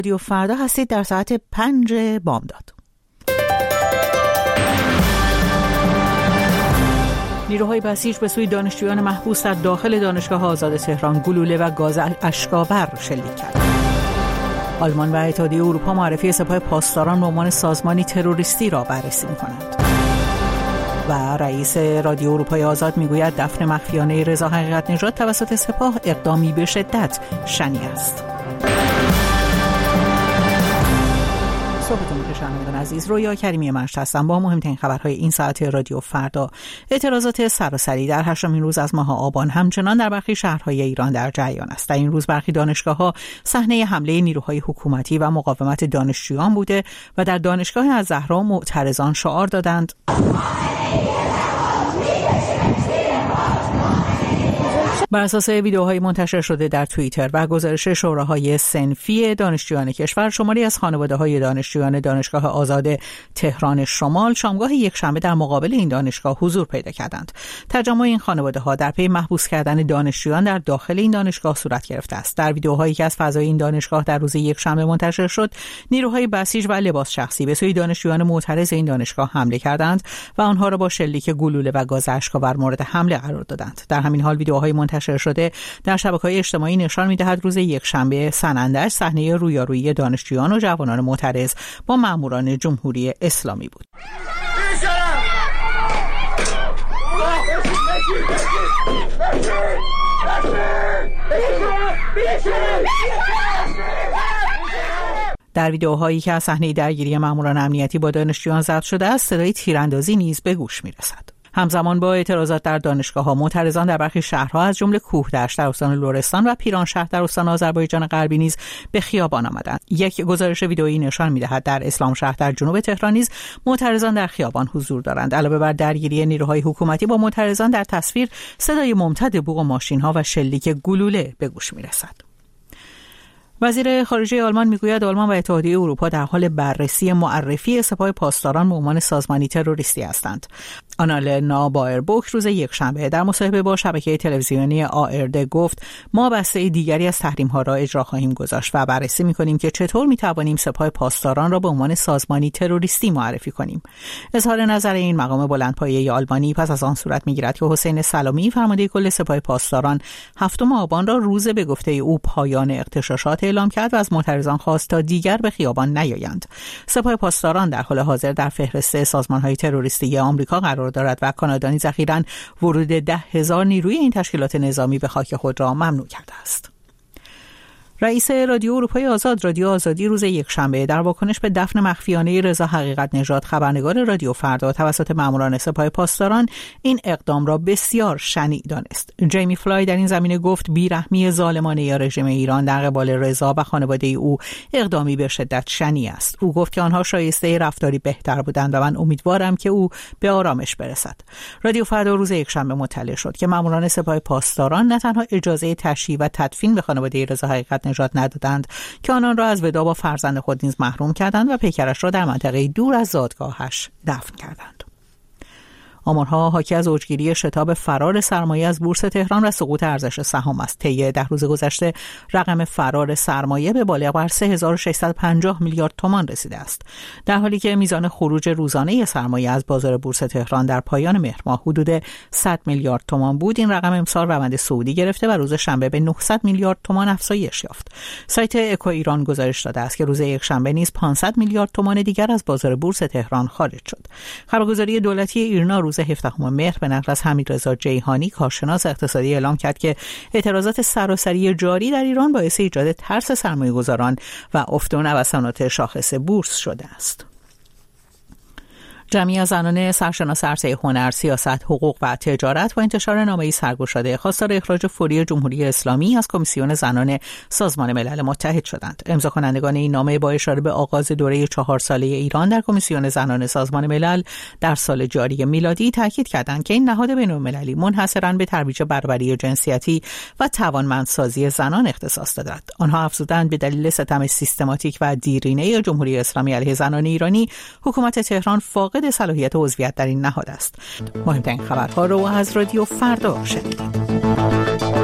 رادیو فردا هستید در ساعت 5 بامداد. نیروهای بسیج به سوی دانشجویان محبوس در داخل دانشگاه آزاد تهران گلوله و گاز اشک‌آور شلیک کرد. آلمان و اتحادیه اروپا معرفی سپاه پاسداران به عنوان سازمانی تروریستی را بررسی می‌کنند. و رئیس رادیو اروپای آزاد میگوید دفن مخفیانه رضا حقیقت نژاد توسط سپاه اقدامی به شدت شنیع است. صبحتون بخیر شنوندگان عزیز، رویا کریمی مشت هستم با مهمترین خبرهای این ساعت رادیو فردا. اعتراضات سراسری در 8مین روز از ماه آبان همچنان در برخی شهرهای ایران در جریان است. در این روز برخی دانشگاه‌ها صحنه حمله نیروهای حکومتی و مقاومت دانشجویان بوده و در دانشگاه الزهرا معترضان شعار دادند بر اساس ویدیوهای منتشر شده در توییتر و گزارش شوراهای صنفی دانشجویان کشور، شماری از خانواده‌های دانشجویان دانشگاه آزاد تهران شمال شامگاه یکشنبه در مقابل این دانشگاه حضور پیدا کردند. تجمع این خانواده‌ها در پی محبوس کردن دانشجویان در داخل این دانشگاه صورت گرفته است. در ویدیوهایی که از فضای این دانشگاه در روز یکشنبه منتشر شد، نیروهای بسیج و لباس شخصی به سوی دانشجویان معترض این دانشگاه حمله کردند و آنها را با شلیک گلوله و گاز اشک‌آور مورد حمله قرار دادند. در همین حال ویدیوهای منتشر شده در شبکه‌های اجتماعی نشان می‌دهد روز یکشنبه سنندج صحنه رویارویی دانشجویان و جوانان معترض با ماموران جمهوری اسلامی بود. در ویدیوهایی که از صحنه درگیری ماموران امنیتی با دانشجویان ضبط شده است، صدای تیراندازی نیز به گوش می‌رسد. همزمان با اعتراضات در دانشگاه‌ها، معترضان در برخی شهرها از جمله کوهدشت در استان لرستان و پیرانشهر در استان آذربایجان غربی نیز به خیابان آمدند. یک گزارش ویدئویی نشان می‌دهد در اسلامشهر در جنوب تهران نیز معترضان در خیابان حضور دارند. علاوه بر درگیری نیروهای حکومتی با معترضان، در تصویر صدای ممتد بوق ماشین‌ها و شلیک گلوله به گوش می‌رسد. وزیر خارجه آلمان میگوید آلمان و اتحادیه اروپا در حال بررسی معرفی سپاه پاسداران به عنوان سازمانی تروریستی هستند. آنالنا بایربوک روز یکشنبه در مصاحبه با شبکه تلویزیونی ARD گفت ما بسته دیگری از تحریم‌ها را اجرا خواهیم گذاشت و بررسی می‌کنیم که چطور می‌توانیم سپاه پاسداران را به عنوان سازمانی تروریستی معرفی کنیم. اظهار نظر این مقام بلندپایه آلمانی پس از آن صورت می‌گیرد که حسین سلامی فرمانده کل سپاه پاسداران 7 آبان را روز به گفته او پایان اغتشاشات اعلام کرد و از معترضان خواست تا دیگر به خیابان نیایند. سپاه پاسداران در حال حاضر در فهرست سازمان‌های تروریستی آمریکا قرار دارد و کانادا نیز اخیراً ورود 10,000 نیروی این تشکیلات نظامی به خاک خود را ممنوع کرده است. رئیس رادیو اروپای آزاد، رادیو آزادی، روز یکشنبه در واکنش به دفن مخفیانه رضا حقیقت نژاد، خبرنگار رادیو فردا، توسط ماموران سپاه پاسداران این اقدام را بسیار شنیع دانست. جیمی فلای در این زمینه گفت بیرحمی ظالمانه رژیم ایران در قبال رضا و خانواده او اقدامی به شدت شنیع است. او گفت که آنها شایسته رفتاری بهتر بودند و من امیدوارم که او به آرامش برسد. رادیو فردا روز یکشنبه مطلع شد که ماموران سپاه پاسداران نه تنها اجازه تشییع و تدفین به خانواده رضا حقیقت نژاد ندادند که آنان را از وداع با فرزند خود نیز محروم کردند و پیکرش را در منطقه دور از زادگاهش دفن کردند. آمارها حاکی از اوجگیری شتاب فرار سرمایه از بورس تهران و سقوط ارزش سهام است. طی 10 روز گذشته رقم فرار سرمایه به بالغ بر 3650 میلیارد تومان رسیده است، در حالی که میزان خروج روزانه سرمایه از بازار بورس تهران در پایان مهر ماه حدود 100 میلیارد تومان بود. این رقم امسال روند صعودی گرفته و روز شنبه به 900 میلیارد تومان افزایش یافت. سایت اکو ایران گزارش داده است که روز یکشنبه نیز 500 میلیارد تومان دیگر از بازار بورس تهران خارج شد. خبرگزاری دولتی ایرنا روز 17 مهر به نقل از حمیدرضا جیهانی، کارشناس اقتصادی، اعلام کرد که اعتراضات سراسری جاری در ایران باعث ایجاد ترس سرمایه‌گذاران و افت نوسانات شاخص بورس شده است. جمعی از زنان سرشناس عرصه هنر، سیاست، حقوق و تجارت با انتشار نامه‌ای سرگشاده خواستار اخراج فوری جمهوری اسلامی از کمیسیون زنان سازمان ملل متحد شدند. امضاکنندگان این نامه با اشاره به آغاز دوره 4 ساله ایران در کمیسیون زنان سازمان ملل در سال جاری میلادی تاکید کردند که این نهاد بین‌المللی منحصراً به ترویج برابری جنسیتی و توانمندسازی زنان اختصاص دارد. آنها افزودند به دلیل ستم سیستماتیک و دیرینه جمهوری اسلامی علیه زنان ایرانی، حکومت تهران فاقد صلاحیت عضویت در این نهاد است. مهمترین خبرها رو از رادیو فردا شنیدید.